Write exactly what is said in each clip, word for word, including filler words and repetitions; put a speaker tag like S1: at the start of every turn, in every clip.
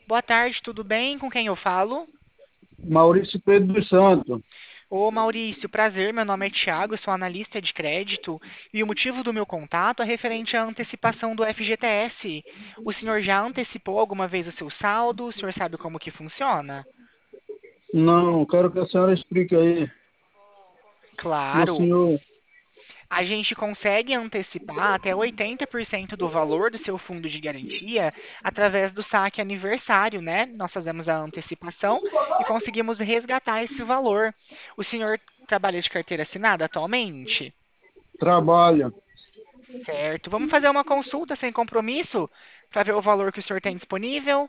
S1: Boa tarde, tudo bem? Com quem eu falo?
S2: Maurício Pedro dos Santos.
S1: Ô Maurício, prazer, meu nome é Thiago, eu sou analista de crédito e o motivo do meu contato é referente à antecipação do F G T S. O senhor já antecipou alguma vez o seu saldo? O senhor sabe como que funciona?
S2: Não, quero que a senhora explique aí. O
S1: Claro,
S2: senhor
S1: a gente consegue antecipar até oitenta por cento do valor do seu fundo de garantia através do saque aniversário, né? Nós fazemos a antecipação e conseguimos resgatar esse valor. O senhor trabalha de carteira assinada atualmente?
S2: trabalha.
S1: Certo. Vamos fazer uma consulta sem compromisso para ver o valor que o senhor tem disponível?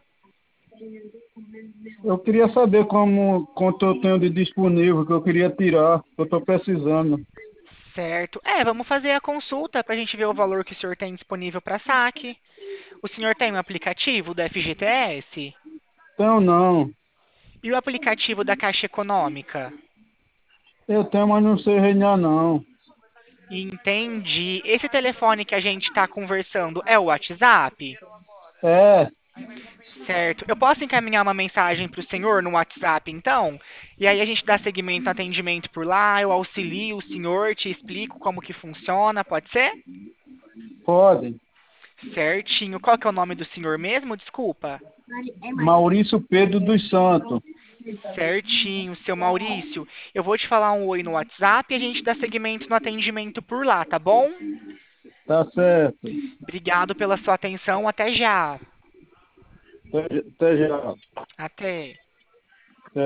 S2: Eu queria saber como, quanto eu tenho de disponível, que eu queria tirar, que eu estou precisando.
S1: Certo. É, vamos fazer a consulta para a gente ver o valor que o senhor tem disponível para saque. O senhor tem um aplicativo do F G T S?
S2: Tenho não.
S1: E o aplicativo da Caixa Econômica?
S2: Eu tenho, mas não sei reinar não.
S1: Entendi. Esse telefone que a gente está conversando é o WhatsApp?
S2: É,
S1: Certo. Eu posso encaminhar uma mensagem para o senhor no WhatsApp, então? E aí a gente dá seguimento no atendimento por lá, eu auxilio o senhor, te explico como que funciona, pode ser?
S2: pode.
S1: Certinho. Qual que é o nome do senhor mesmo? Desculpa.
S2: Maurício Pedro dos Santos.
S1: Certinho, seu Maurício. Eu vou te falar um oi no WhatsApp e a gente dá seguimento no atendimento por lá, tá bom?
S2: Tá certo.
S1: Obrigado pela sua atenção. Até já.
S2: Até, até já.
S1: Até.